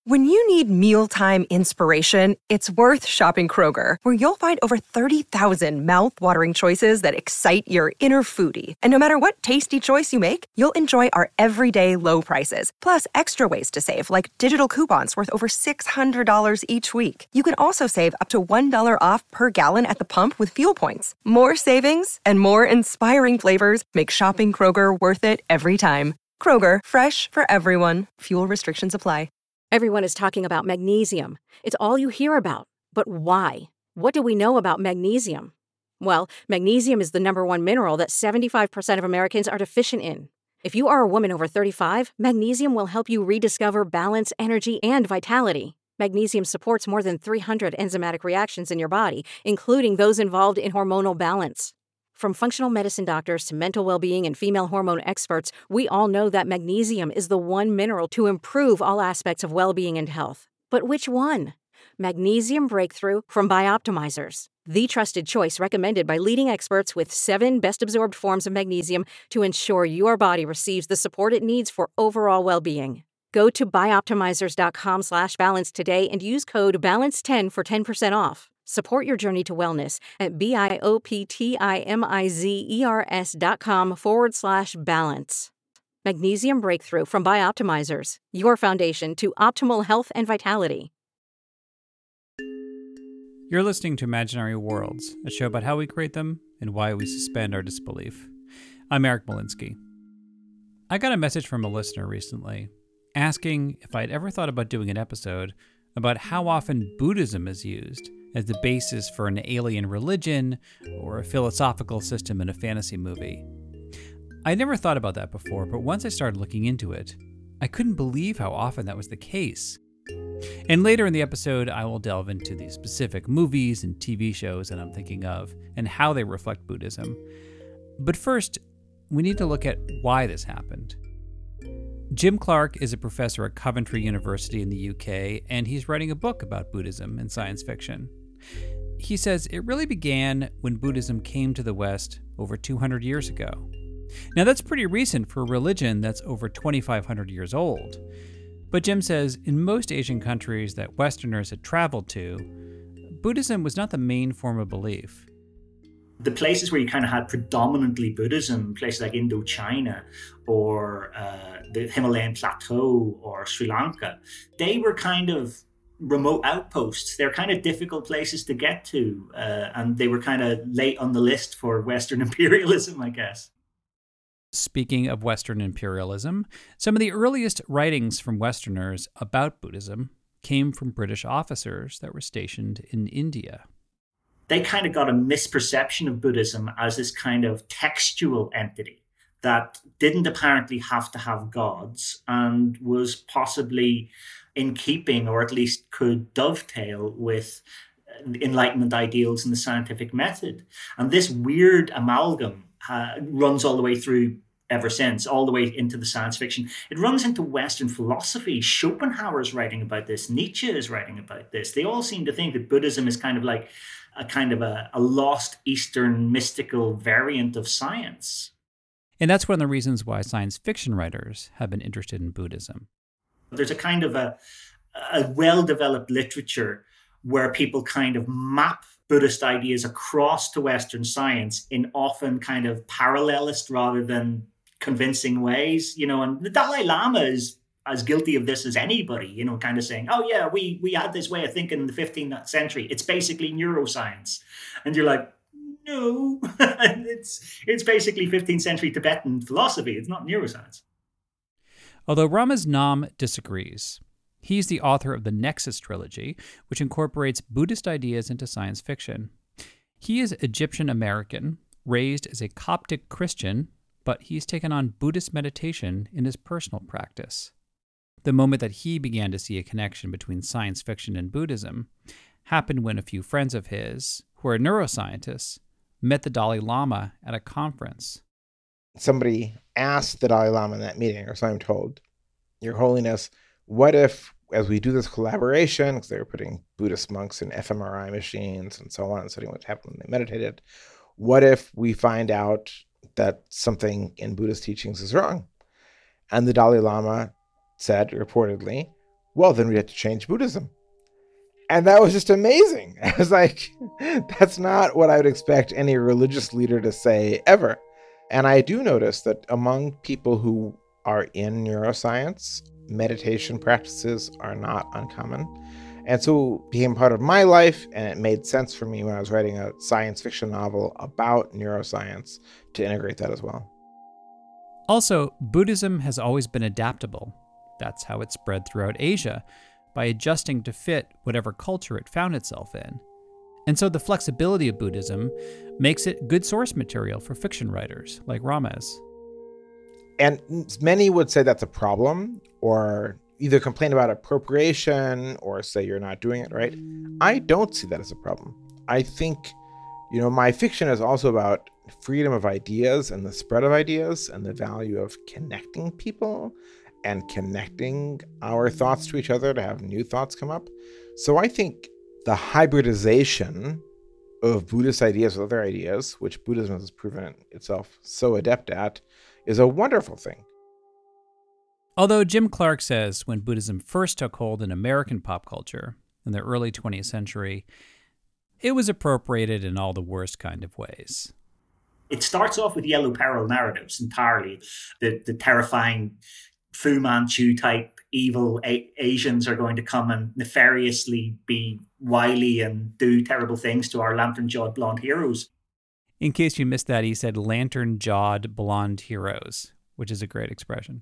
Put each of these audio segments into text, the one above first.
When you need mealtime inspiration, it's worth shopping Kroger, where you'll find over 30,000 mouth-watering choices that excite your inner foodie. And no matter what tasty choice you make, you'll enjoy our everyday low prices, plus extra ways to save, like digital coupons worth over $600 each week. You can also save up to $1 off per gallon at the pump with fuel points. More savings and more inspiring flavors make shopping Kroger worth it every time. Kroger, fresh for everyone. Fuel restrictions apply. Everyone is talking about magnesium. It's all you hear about. But why? What do we know about magnesium? Well, magnesium is the number one mineral that 75% of Americans are deficient in. If you are a woman over 35, magnesium will help you rediscover balance, energy, and vitality. Magnesium supports more than 300 enzymatic reactions in your body, including those involved in hormonal balance. From functional medicine doctors to mental well-being and female hormone experts, we all know that magnesium is the one mineral to improve all aspects of well-being and health. But which one? Magnesium Breakthrough from Bioptimizers, the trusted choice recommended by leading experts with 7 best-absorbed forms of magnesium to ensure your body receives the support it needs for overall well-being. Go to bioptimizers.com/balance today and use code BALANCE10 for 10% off. Support your journey to wellness at bioptimizers.com/balance. Magnesium Breakthrough from Bioptimizers, your foundation to optimal health and vitality. You're listening to Imaginary Worlds, a show about how we create them and why we suspend our disbelief. I'm Eric Molinsky. I got a message from a listener recently asking if I'd ever thought about doing an episode about how often Buddhism is used as the basis for an alien religion or a philosophical system in a fantasy movie. I never thought about that before, but once I started looking into it, I couldn't believe how often that was the case. And later in the episode, I will delve into the specific movies and TV shows that I'm thinking of and how they reflect Buddhism. But first, we need to look at why this happened. Jim Clark is a professor at Coventry University in the UK, and he's writing a book about Buddhism and science fiction. He says it really began when Buddhism came to the West over 200 years ago. Now that's pretty recent for a religion that's over 2,500 years old. But Jim says in most Asian countries that Westerners had traveled to, Buddhism was not the main form of belief. The places where you kind of had predominantly Buddhism, places like Indochina or the Himalayan Plateau or Sri Lanka, they were kind of remote outposts. They're kind of difficult places to get to, and they were kind of late on the list for Western imperialism, I guess. Speaking of Western imperialism, some of the earliest writings from Westerners about Buddhism came from British officers that were stationed in India. They kind of got a misperception of Buddhism as this kind of textual entity that didn't apparently have to have gods and was possibly in keeping, or at least could dovetail with Enlightenment ideals and the scientific method. And this weird amalgam runs all the way through ever since, all the way into the science fiction. It runs into Western philosophy. Schopenhauer's writing about this. Nietzsche is writing about this. They all seem to think that Buddhism is kind of like a lost Eastern mystical variant of science. And that's one of the reasons why science fiction writers have been interested in Buddhism. There's a kind of a well-developed literature where people kind of map Buddhist ideas across to Western science in often kind of parallelist rather than convincing ways, and the Dalai Lama is as guilty of this as anybody, kind of saying, oh yeah, we had this way of thinking in the 15th century. It's basically neuroscience. And you're like, no, it's basically 15th century Tibetan philosophy. It's not neuroscience. Although Ramaznam disagrees. He's the author of the Nexus trilogy, which incorporates Buddhist ideas into science fiction. He is Egyptian American, raised as a Coptic Christian, but he's taken on Buddhist meditation in his personal practice. The moment that he began to see a connection between science fiction and Buddhism happened when a few friends of his, who are neuroscientists, met the Dalai Lama at a conference. Somebody asked the Dalai Lama in that meeting, or so I'm told, Your Holiness, what if, as we do this collaboration, because they were putting Buddhist monks in fMRI machines and so on and studying what happened when they meditated, what if we find out that something in Buddhist teachings is wrong? And the Dalai Lama said, reportedly, well, then we have to change Buddhism. And that was just amazing. I was like, that's not what I would expect any religious leader to say ever. And I do notice that among people who are in neuroscience, meditation practices are not uncommon. And so it became part of my life, and it made sense for me when I was writing a science fiction novel about neuroscience to integrate that as well. Also, Buddhism has always been adaptable. That's how it spread throughout Asia, by adjusting to fit whatever culture it found itself in. And so the flexibility of Buddhism makes it good source material for fiction writers like Ramez. And many would say that's a problem, or either complain about appropriation or say you're not doing it right. I don't see that as a problem. I think, my fiction is also about freedom of ideas and the spread of ideas and the value of connecting people and connecting our thoughts to each other to have new thoughts come up. So I think the hybridization of Buddhist ideas with other ideas, which Buddhism has proven itself so adept at, is a wonderful thing. Although Jim Clark says when Buddhism first took hold in American pop culture in the early 20th century, it was appropriated in all the worst kind of ways. It starts off with Yellow Peril narratives entirely. The terrifying Fu Manchu type evil Asians are going to come and nefariously be wily and do terrible things to our lantern-jawed blonde heroes. In case you missed that, he said lantern-jawed blonde heroes, which is a great expression.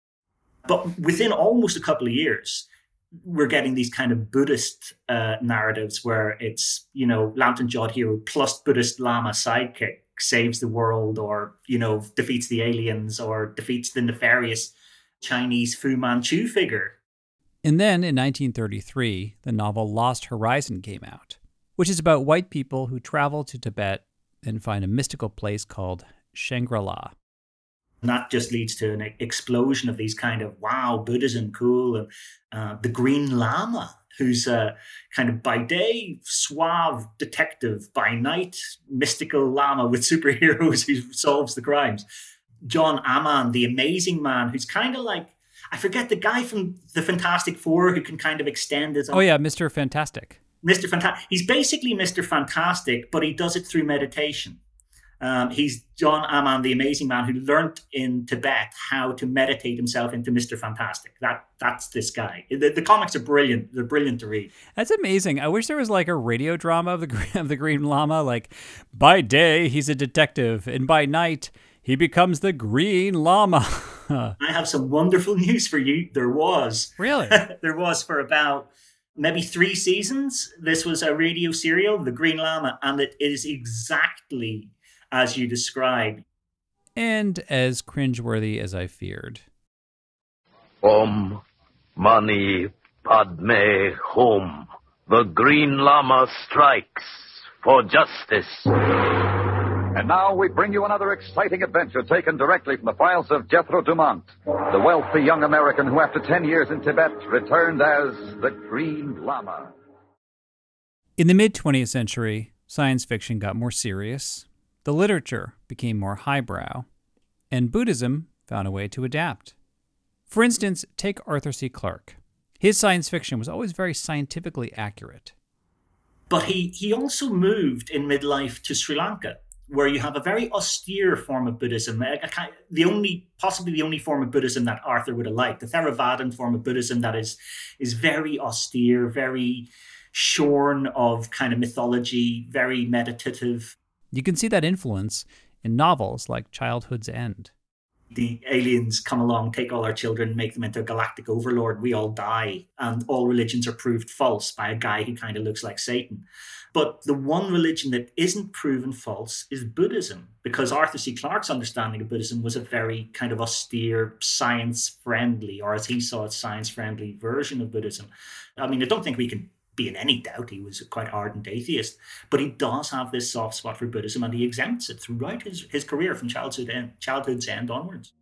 But within almost a couple of years, we're getting these kind of Buddhist narratives where it's, lantern-jawed hero plus Buddhist Lama sidekick saves the world, or, defeats the aliens, or defeats the nefarious Chinese Fu Manchu figure. And then in 1933, the novel Lost Horizon came out, which is about white people who travel to Tibet and find a mystical place called Shangri-La. And that just leads to an explosion of these kind of, wow, Buddhism, cool. And the Green Lama, who's a kind of by day suave detective, by night mystical lama with superheroes who solves the crimes. John Aman, the amazing man, who's kind of like, I forget, the guy from the Fantastic Four who can kind of extend his own. Oh yeah, Mr. Fantastic. Mr. Fantastic. He's basically Mr. Fantastic, but he does it through meditation. He's John Aman, the amazing man who learned in Tibet how to meditate himself into Mr. Fantastic. That's this guy. The comics are brilliant. They're brilliant to read. That's amazing. I wish there was like a radio drama of the Green Lama. Like, by day he's a detective, and by night he becomes the Green Lama. I have some wonderful news for you. There was. Really? There was for about maybe 3 seasons. This was a radio serial, The Green Lama, and it is exactly as you described. And as cringeworthy as I feared. Om Mani Padme Hum. The Green Lama strikes for justice. And now we bring you another exciting adventure taken directly from the files of Jethro Dumont, the wealthy young American who, after 10 years in Tibet, returned as the Green Lama. In the mid-20th century, science fiction got more serious, the literature became more highbrow, and Buddhism found a way to adapt. For instance, take Arthur C. Clarke. His science fiction was always very scientifically accurate. But he also moved in midlife to Sri Lanka, where you have a very austere form of Buddhism, possibly the only form of Buddhism that Arthur would have liked, the Theravadan form of Buddhism that is very austere, very shorn of kind of mythology, very meditative. You can see that influence in novels like Childhood's End. The aliens come along, take all our children, make them into a galactic overlord, we all die, and all religions are proved false by a guy who kind of looks like Satan. But the one religion that isn't proven false is Buddhism, because Arthur C. Clarke's understanding of Buddhism was a very kind of austere, science-friendly, or as he saw it, science-friendly version of Buddhism. I mean, I don't think we can be in any doubt he was a quite ardent atheist, but he does have this soft spot for Buddhism, and he exempts it throughout his career from childhood's end onwards.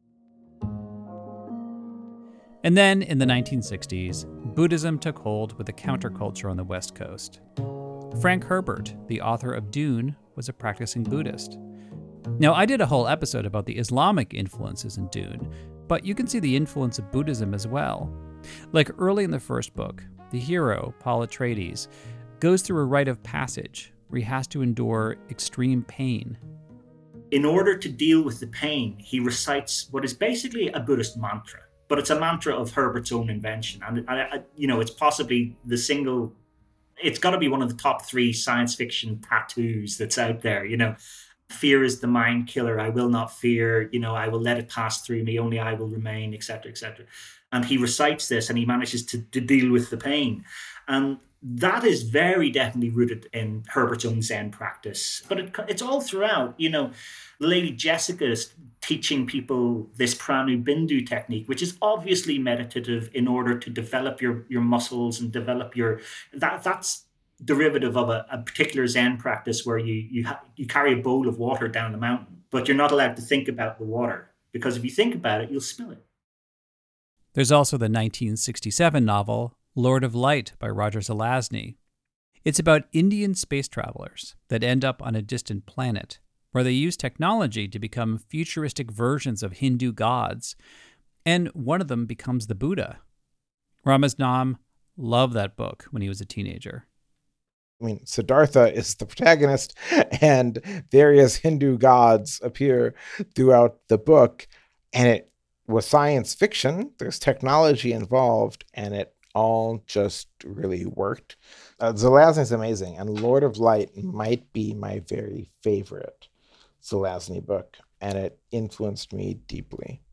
And then in the 1960s, Buddhism took hold with a counterculture on the West Coast. Frank Herbert, the author of Dune, was a practicing Buddhist. Now, I did a whole episode about the Islamic influences in Dune, but you can see the influence of Buddhism as well. Like early in the first book, the hero, Paul Atreides, goes through a rite of passage where he has to endure extreme pain. In order to deal with the pain, he recites what is basically a Buddhist mantra, but it's a mantra of Herbert's own invention. And it's possibly it's got to be one of the top 3 science fiction tattoos that's out there. Fear is the mind killer. I will not fear. I will let it pass through me. Only I will remain, etc., etc. And he recites this and he manages to deal with the pain. And that is very definitely rooted in Herbert's own Zen practice. But it's all throughout. Lady Jessica is teaching people this Pranu Bindu technique, which is obviously meditative in order to develop your muscles and develop that's derivative of a particular Zen practice where you carry a bowl of water down the mountain, but you're not allowed to think about the water, because if you think about it, you'll spill it. There's also the 1967 novel Lord of Light by Roger Zelazny. It's about Indian space travelers that end up on a distant planet where they use technology to become futuristic versions of Hindu gods, and one of them becomes the Buddha. Ramaznam loved that book when he was a teenager. Siddhartha is the protagonist, and various Hindu gods appear throughout the book, and it was science fiction. There's technology involved, and it all just really worked. Zelazny is amazing, and Lord of Light might be my very favorite Zelazny book, and it influenced me deeply.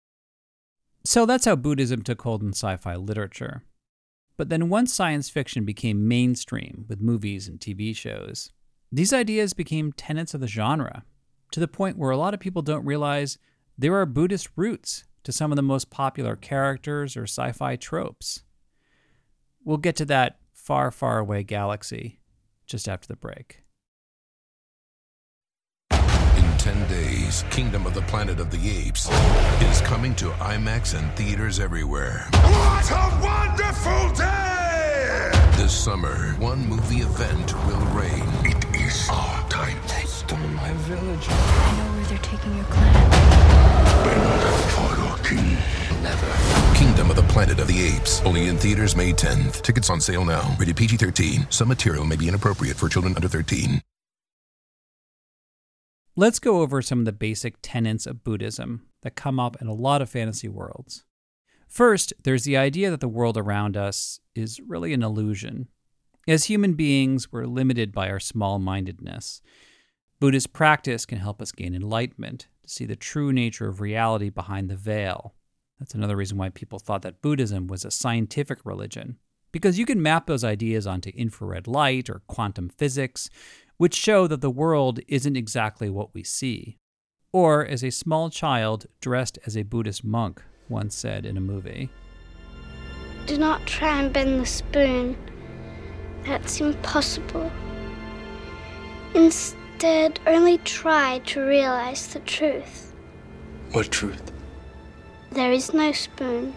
So that's how Buddhism took hold in sci-fi literature. But then once science fiction became mainstream with movies and TV shows, these ideas became tenets of the genre, to the point where a lot of people don't realize there are Buddhist roots to some of the most popular characters or sci-fi tropes. We'll get to that far, far away galaxy just after the break. In 10 days, Kingdom of the Planet of the Apes is coming to IMAX and theaters everywhere. What a wonderful day! This summer, one movie event will reign. It is our time. They stole my village. I know where they're taking your clan. Bend for your king. Never. Kingdom of the Planet of the Apes. Only in theaters May 10th. Tickets on sale now. Rated PG-13. Some material may be inappropriate for children under 13. Let's go over some of the basic tenets of Buddhism that come up in a lot of fantasy worlds. First, there's the idea that the world around us is really an illusion. As human beings, we're limited by our small-mindedness. Buddhist practice can help us gain enlightenment, to see the true nature of reality behind the veil. That's another reason why people thought that Buddhism was a scientific religion, because you can map those ideas onto infrared light or quantum physics, which show that the world isn't exactly what we see. Or, as a small child dressed as a Buddhist monk once said in a movie, "Do not try and bend the spoon. That's impossible. Instead, only try to realize the truth." What truth? There is no spoon.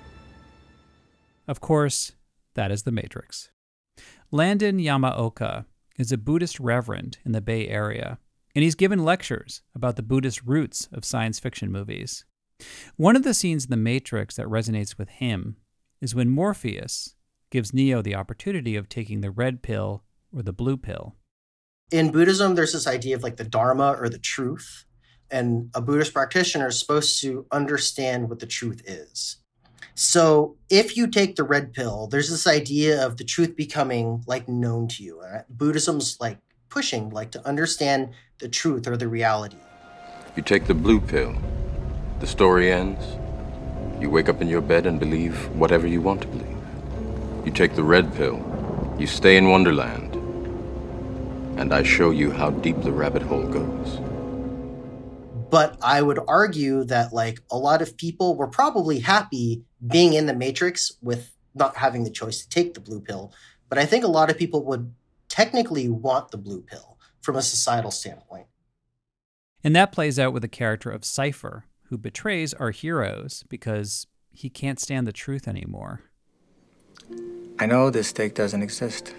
Of course, that is The Matrix. Landon Yamaoka is a Buddhist reverend in the Bay Area, and he's given lectures about the Buddhist roots of science fiction movies. One of the scenes in The Matrix that resonates with him is when Morpheus gives Neo the opportunity of taking the red pill or the blue pill. In Buddhism, there's this idea of like the Dharma or the truth, and a Buddhist practitioner is supposed to understand what the truth is. So if you take the red pill, there's this idea of the truth becoming like known to you. Buddhism's like pushing like to understand the truth or the reality. You take the blue pill, the story ends. You wake up in your bed and believe whatever you want to believe. You take the red pill, you stay in Wonderland, and I show you how deep the rabbit hole goes. But I would argue that like a lot of people were probably happy being in the Matrix with not having the choice to take the blue pill. But I think a lot of people would technically want the blue pill from a societal standpoint. And that plays out with the character of Cypher, who betrays our heroes because he can't stand the truth anymore. I know this steak doesn't exist.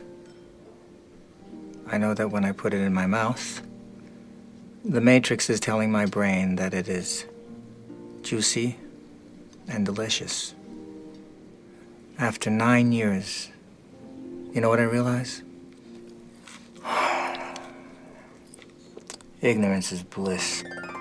I know that when I put it in my mouth, the Matrix is telling my brain that it is juicy and delicious. After 9 years, you know what I realize? Ignorance is bliss.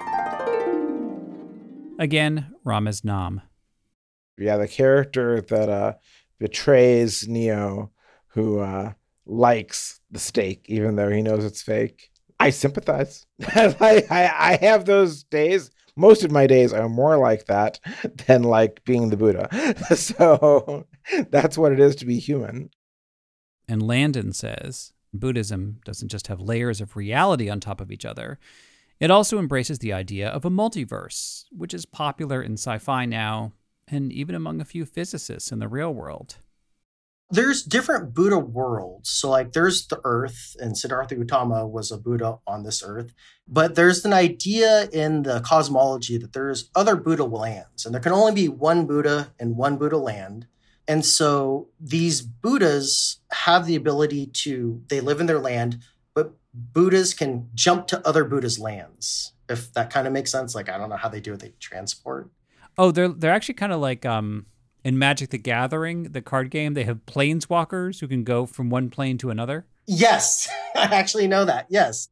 Again, Ramez Nam. Yeah, the character that betrays Neo, who likes the steak, even though he knows it's fake. I sympathize. I have those days. Most of my days are more like that than like being the Buddha. So that's what it is to be human. And Landon says Buddhism doesn't just have layers of reality on top of each other. It also embraces the idea of a multiverse, which is popular in sci-fi now, and even among a few physicists in the real world. There's different Buddha worlds. So like there's the Earth, and Siddhartha Gautama was a Buddha on this Earth. But there's an idea in the cosmology that there's other Buddha lands, and there can only be one Buddha in one Buddha land. And so these Buddhas have the ability they live in their land, but Buddhas can jump to other Buddhas' lands, if that kind of makes sense. Like, I don't know how they do it. They transport. Oh, they're actually kind of like in Magic the Gathering, the card game, they have planeswalkers who can go from one plane to another. Yes, I actually know that. Yes.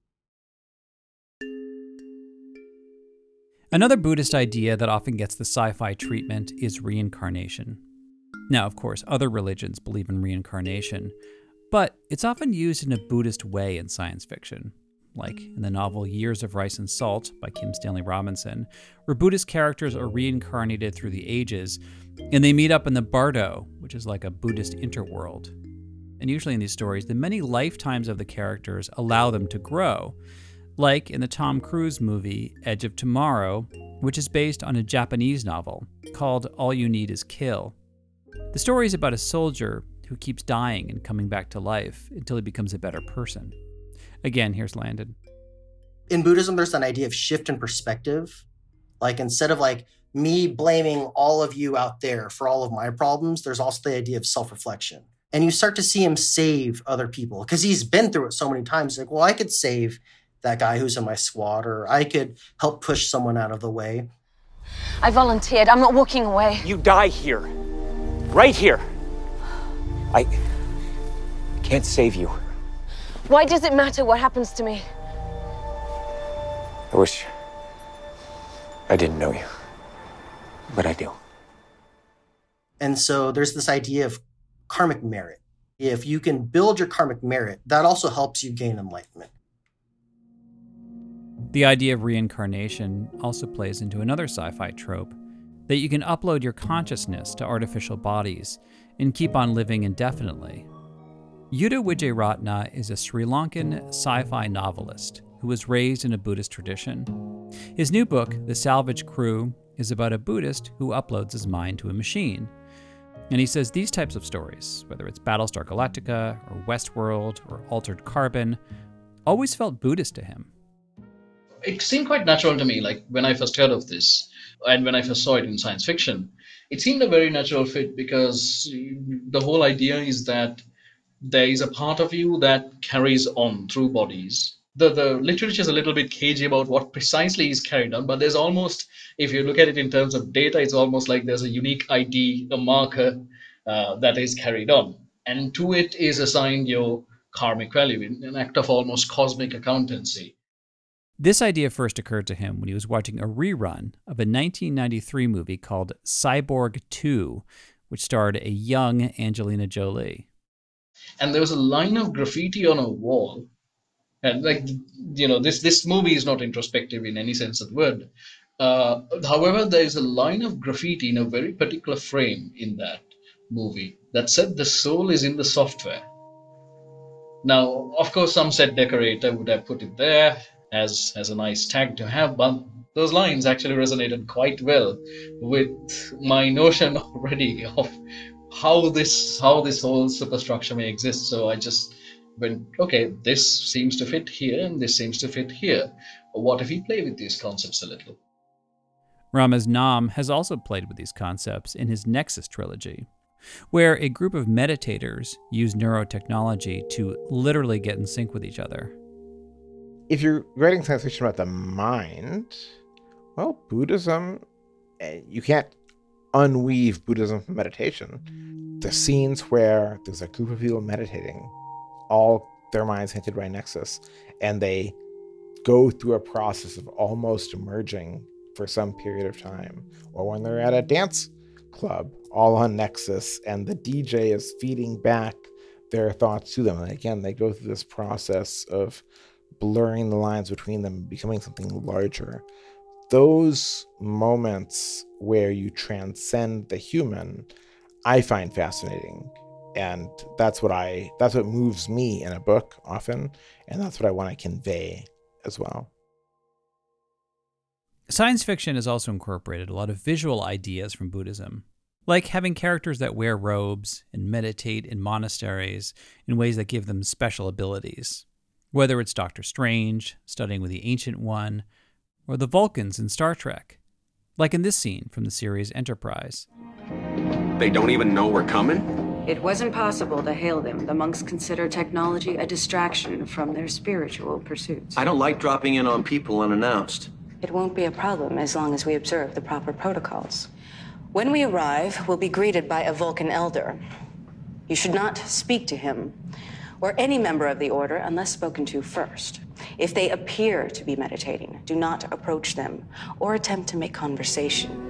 Another Buddhist idea that often gets the sci-fi treatment is reincarnation. Now, of course, other religions believe in reincarnation, but it's often used in a Buddhist way in science fiction, like in the novel Years of Rice and Salt by Kim Stanley Robinson, where Buddhist characters are reincarnated through the ages, and they meet up in the Bardo, which is like a Buddhist interworld. And usually in these stories, the many lifetimes of the characters allow them to grow, like in the Tom Cruise movie Edge of Tomorrow, which is based on a Japanese novel called All You Need Is Kill. The story is about a soldier who keeps dying and coming back to life until he becomes a better person. Again, here's Landon. In Buddhism, there's an idea of shift in perspective. Like, instead of like me blaming all of you out there for all of my problems, there's also the idea of self-reflection. And you start to see him save other people because he's been through it so many times. Like, well, I could save that guy who's in my squad, or I could help push someone out of the way. I volunteered. I'm not walking away. You die here. Right here. I can't save you. Why does it matter what happens to me? I wish I didn't know you, but I do. And so there's this idea of karmic merit. If you can build your karmic merit, that also helps you gain enlightenment. The idea of reincarnation also plays into another sci-fi trope, that you can upload your consciousness to artificial bodies and keep on living indefinitely. Yuddha Wijeratne is a Sri Lankan sci-fi novelist who was raised in a Buddhist tradition. His new book, The Salvage Crew, is about a Buddhist who uploads his mind to a machine. And he says these types of stories, whether it's Battlestar Galactica or Westworld or Altered Carbon, always felt Buddhist to him. It seemed quite natural to me, like when I first heard of this and when I first saw it in science fiction. It seemed a very natural fit because the whole idea is that there is a part of you that carries on through bodies. The literature is a little bit cagey about what precisely is carried on, but there's almost, if you look at it in terms of data, it's almost like there's a unique ID, a marker that is carried on. And to it is assigned your karmic value, in an act of almost cosmic accountancy. This idea first occurred to him when he was watching a rerun of a 1993 movie called Cyborg 2, which starred a young Angelina Jolie. And there was a line of graffiti on a wall. And this movie is not introspective in any sense of the word. However, there is a line of graffiti in a very particular frame in that movie that said the soul is in the software. Now, of course, some set decorator would have put it there as a nice tag to have, but those lines actually resonated quite well with my notion already of how this whole superstructure may exist. So I just went, okay, this seems to fit here and this seems to fit here. What if we play with these concepts a little? Ramez Nam has also played with these concepts in his Nexus trilogy, where a group of meditators use neurotechnology to literally get in sync with each other. If you're writing science fiction about the mind, well, Buddhism, you can't unweave Buddhism from meditation. The scenes where there's a group of people meditating, all their minds hinted by Nexus, and they go through a process of almost emerging for some period of time, or when they're at a dance club, all on Nexus, and the DJ is feeding back their thoughts to them. And again, they go through this process of blurring the lines between them, becoming something larger. Those moments where you transcend the human, I find fascinating. And that's what moves me in a book often, and that's what I want to convey as well. Science fiction has also incorporated a lot of visual ideas from Buddhism, like having characters that wear robes and meditate in monasteries in ways that give them special abilities, whether it's Doctor Strange studying with the Ancient One, or the Vulcans in Star Trek, like in this scene from the series Enterprise. They don't even know we're coming? It wasn't possible to hail them. The monks consider technology a distraction from their spiritual pursuits. I don't like dropping in on people unannounced. It won't be a problem as long as we observe the proper protocols. When we arrive, we'll be greeted by a Vulcan elder. You should not speak to him or any member of the order unless spoken to first. If they appear to be meditating, do not approach them or attempt to make conversation.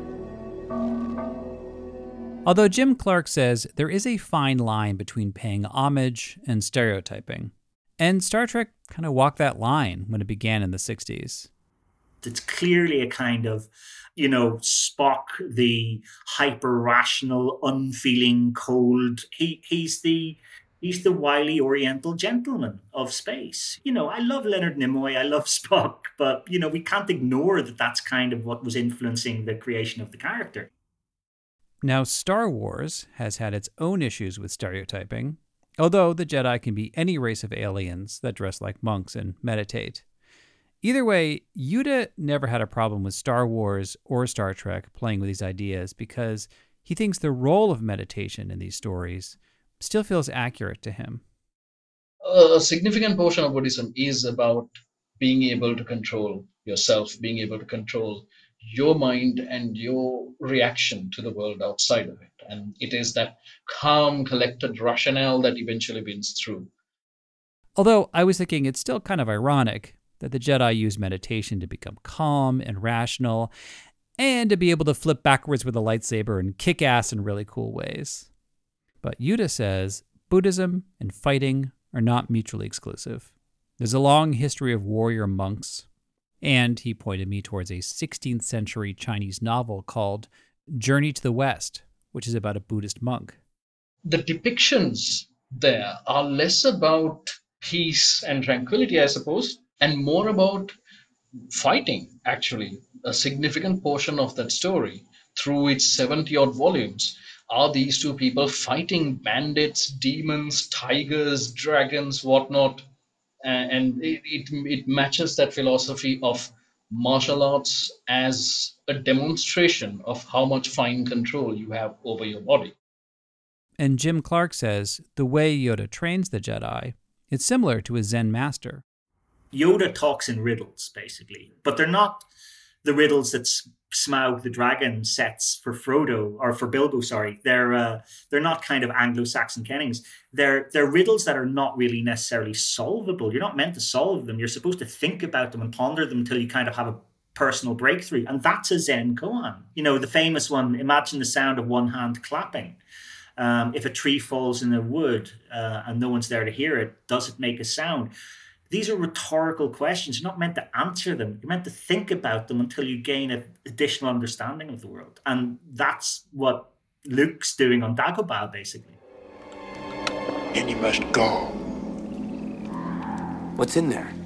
Although Jim Clark says there is a fine line between paying homage and stereotyping. And Star Trek kind of walked that line when it began in the 60s. It's clearly a kind of, Spock, the hyper-rational, unfeeling, cold. He's the wily Oriental gentleman of space. I love Leonard Nimoy, I love Spock, but, we can't ignore that that's kind of what was influencing the creation of the character. Now, Star Wars has had its own issues with stereotyping, although the Jedi can be any race of aliens that dress like monks and meditate. Either way, Yuta never had a problem with Star Wars or Star Trek playing with these ideas because he thinks the role of meditation in these stories still feels accurate to him. A significant portion of Buddhism is about being able to control yourself, being able to control your mind and your reaction to the world outside of it. And it is that calm, collected rationale that eventually wins through. Although I was thinking it's still kind of ironic that the Jedi use meditation to become calm and rational and to be able to flip backwards with a lightsaber and kick ass in really cool ways. But Yuta says Buddhism and fighting are not mutually exclusive. There's a long history of warrior monks, and he pointed me towards a 16th century Chinese novel called Journey to the West, which is about a Buddhist monk. The depictions there are less about peace and tranquility, I suppose, and more about fighting, actually. A significant portion of that story, through its 70-odd volumes, are these two people fighting bandits, demons, tigers, dragons, whatnot. And it matches that philosophy of martial arts as a demonstration of how much fine control you have over your body. And Jim Clark says the way Yoda trains the Jedi, it's similar to a Zen master. Yoda talks in riddles, basically, but they're not the riddles that Smaug the dragon sets for Frodo, or for Bilbo, sorry. They're not kind of Anglo-Saxon kennings. They're riddles that are not really necessarily solvable. You're not meant to solve them. You're supposed to think about them and ponder them until you kind of have a personal breakthrough. And that's a Zen koan. The famous one, imagine the sound of one hand clapping. If a tree falls in a wood and no one's there to hear it, does it make a sound? These are rhetorical questions. You're not meant to answer them. You're meant to think about them until you gain an additional understanding of the world. And that's what Luke's doing on Dagobah, basically. And you must go. What's in there?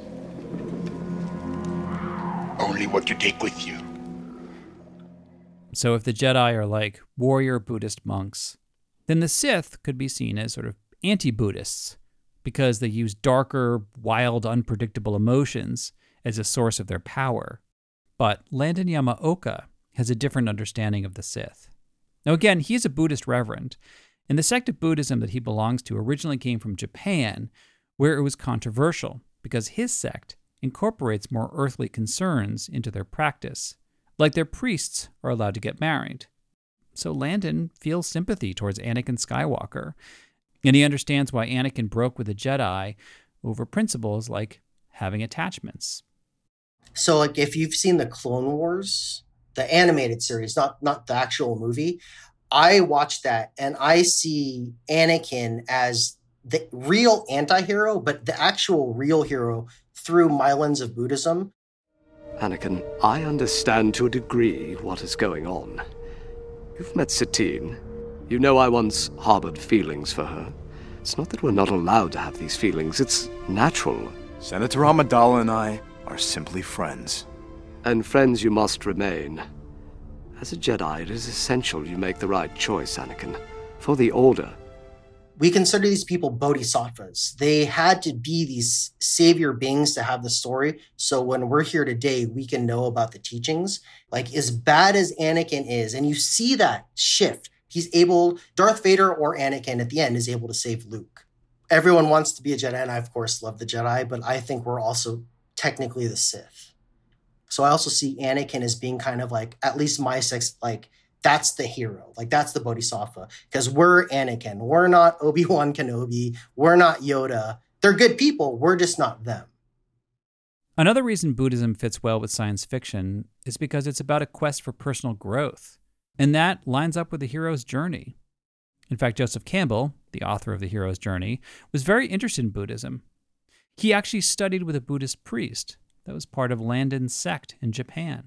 Only what you take with you. So if the Jedi are like warrior Buddhist monks, then the Sith could be seen as sort of anti-Buddhists, because they use darker, wild, unpredictable emotions as a source of their power. But Landon Yamaoka has a different understanding of the Sith. Now again, he's a Buddhist reverend, and the sect of Buddhism that he belongs to originally came from Japan, where it was controversial because his sect incorporates more earthly concerns into their practice, like their priests are allowed to get married. so Landon feels sympathy towards Anakin Skywalker, and he understands why Anakin broke with the Jedi over principles like having attachments. So, like, if you've seen the Clone Wars, the animated series, not the actual movie, I watched that and I see Anakin as the real anti-hero, but the actual real hero through my lens of Buddhism. Anakin, I understand to a degree what is going on. You've met Satine. You know I once harbored feelings for her. It's not that we're not allowed to have these feelings. It's natural. Senator Amidala and I are simply friends. And friends you must remain. As a Jedi, it is essential you make the right choice, Anakin. For the Order. We consider these people bodhisattvas. They had to be these savior beings to have the story. So when we're here today, we can know about the teachings. Like, as bad as Anakin is, and you see that shift, Darth Vader or Anakin at the end is able to save Luke. Everyone wants to be a Jedi, and I, of course, love the Jedi, but I think we're also technically the Sith. So I also see Anakin as being kind of like, at least my sex, like, that's the hero. Like, that's the bodhisattva. Because we're Anakin. We're not Obi-Wan Kenobi. We're not Yoda. They're good people. We're just not them. Another reason Buddhism fits well with science fiction is because it's about a quest for personal growth. And that lines up with the hero's journey. In fact, Joseph Campbell, the author of The Hero's Journey, was very interested in Buddhism. He actually studied with a Buddhist priest that was part of Landon's sect in Japan.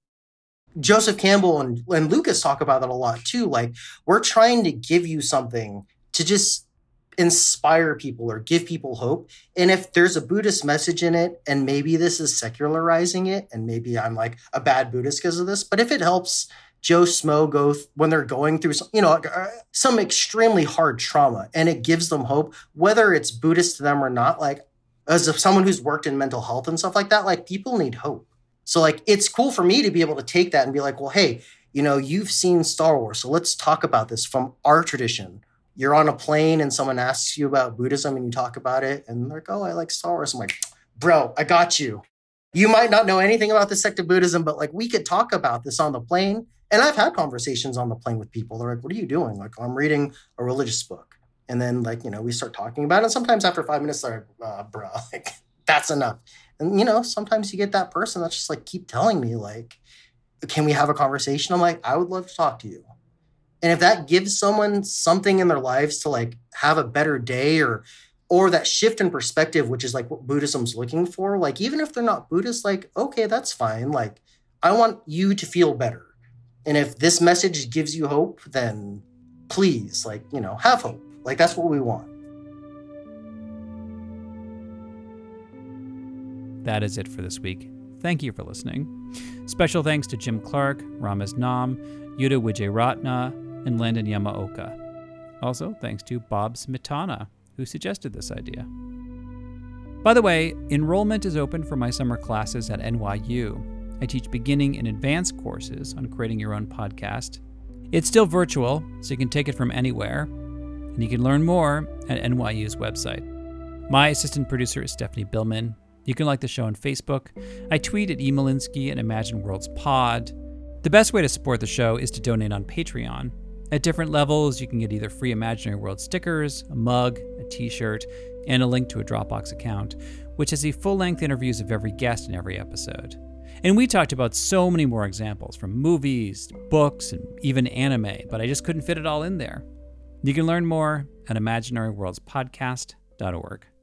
Joseph Campbell and Lucas talk about that a lot too. Like, we're trying to give you something to just inspire people or give people hope. And if there's a Buddhist message in it, and maybe this is secularizing it, and maybe I'm like a bad Buddhist because of this, but if it helps Joe Smo go when they're going through some extremely hard trauma, and it gives them hope, whether it's Buddhist to them or not, like, as if someone who's worked in mental health and stuff like that, like, people need hope. So, like, it's cool for me to be able to take that and be like, well, hey, you've seen Star Wars, so let's talk about this from our tradition. You're on a plane and someone asks you about Buddhism and you talk about it, and they're like, oh, I like Star Wars. I'm like, bro, I got you. You might not know anything about the sect of Buddhism, but, like, we could talk about this on the plane. And I've had conversations on the plane with people. They're like, what are you doing? Like, I'm reading a religious book. And then, like, we start talking about it. And sometimes after 5 minutes, they're like, bro, like, that's enough. And, sometimes you get that person that's just like, keep telling me, like, can we have a conversation? I'm like, I would love to talk to you. And if that gives someone something in their lives to, like, have a better day or that shift in perspective, which is like what Buddhism's looking for, like, even if they're not Buddhist, like, okay, that's fine. Like, I want you to feel better. And if this message gives you hope, then please, like, have hope. Like, that's what we want. That is it for this week. Thank you for listening. Special thanks to Jim Clark, Ramez Nam, Yuta Wijeratna, and Landon Yamaoka. Also, thanks to Bob Smetana, who suggested this idea. By the way, enrollment is open for my summer classes at NYU. I teach beginning and advanced courses on creating your own podcast. It's still virtual, so you can take it from anywhere, and you can learn more at NYU's website. My assistant producer is Stephanie Billman. You can like the show on Facebook. I tweet at eMolinsky and Imagine Worlds Pod. The best way to support the show is to donate on Patreon. At different levels, you can get either free Imaginary World stickers, a mug, a t-shirt, and a link to a Dropbox account, which has the full-length interviews of every guest in every episode. And we talked about so many more examples, from movies, to books, and even anime, but I just couldn't fit it all in there. You can learn more at imaginaryworldspodcast.org.